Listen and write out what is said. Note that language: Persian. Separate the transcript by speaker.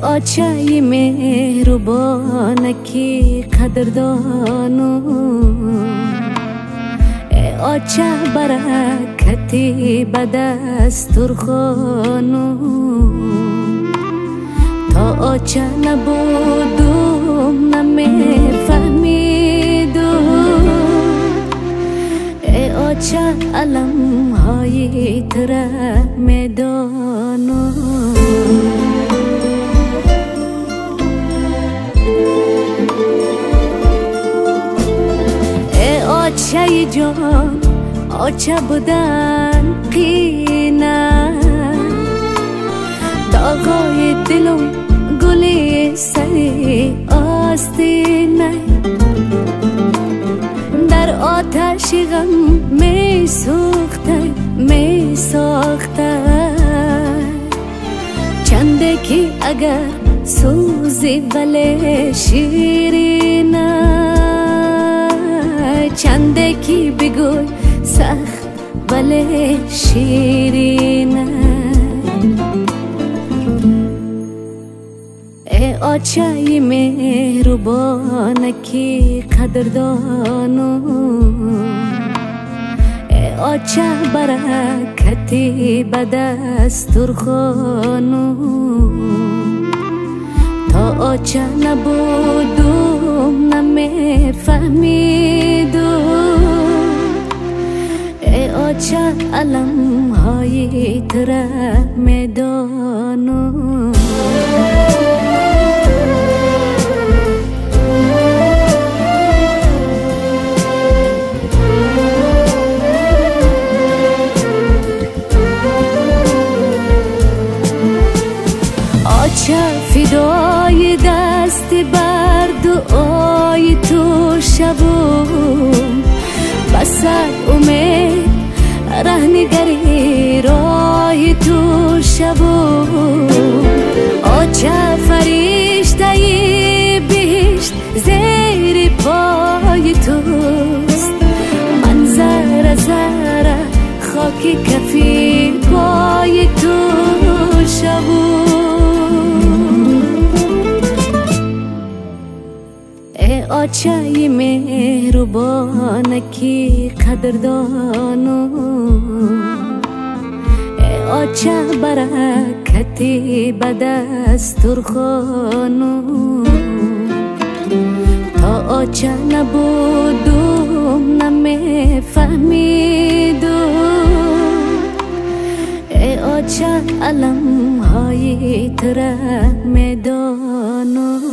Speaker 1: آچه مهربانکی قدردانو آچه برکتی به دسترخوانو تا آچه نبودم نمیفهمیدم آچه علم های تره میدانو آچه جان آچه بودن قینه داغای دلم گلی سری آستینه در آتش غم می سوخته چنده که اگر سوزی ولی شیرینه چنده کی بگوی سخت ولی شیرینه ای آچه مهربانکی قدردانو ای آچه برکتی به دسترخوانو تا آچه نبودم نمیفهمیدم ای آچه علم های تره میدانو آچه فدای دستی بر دعای تو شبم بسر امید رهنگری رای تو شبم آچه فریشته بهشت زیر پای توست من ذره ذره خاکی کفی پای تو شبم ای آچه مهربانکی قدردانو ای آچه برکتی به دسترخوانو تا آچه نبودم نمیفهمیدم ای آچه علم های تره میدانو